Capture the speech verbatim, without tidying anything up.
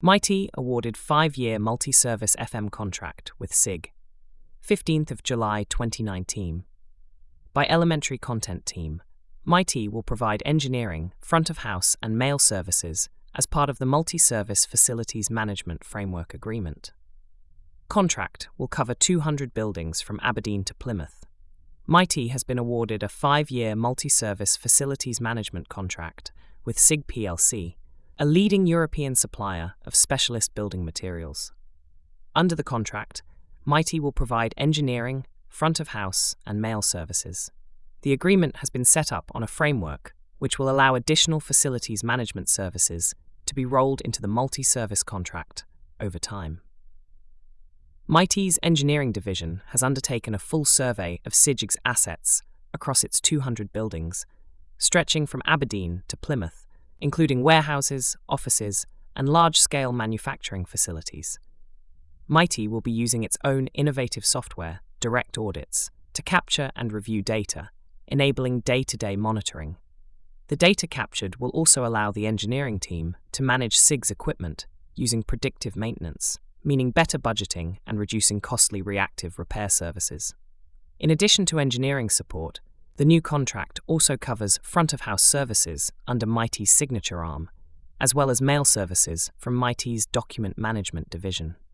Mitie awarded five-year multi-service F M contract with S I G, fifteenth of July twenty nineteen. By Elementary Content Team, Mitie will provide engineering, front-of-house and mail services as part of the Multi-Service Facilities Management Framework Agreement. Contract will cover two hundred buildings from Aberdeen to Plymouth. Mitie has been awarded a five-year multi-service facilities management contract with S I G P L C, a leading European supplier of specialist building materials. Under the contract, Mitie will provide engineering, front-of-house and mail services. The agreement has been set up on a framework which will allow additional facilities management services to be rolled into the multi-service contract over time. Mitie's engineering division has undertaken a full survey of S I G G's assets across its two hundred buildings, stretching from Aberdeen to Plymouth, including warehouses, offices, and large-scale manufacturing facilities. Mitie will be using its own innovative software, Direct Audits, to capture and review data, enabling day-to-day monitoring. The data captured will also allow the engineering team to manage S I G's equipment using predictive maintenance, meaning better budgeting and reducing costly reactive repair services. In addition to engineering support, the new contract also covers front-of-house services under Mitie's signature arm, as well as mail services from Mitie's document management division.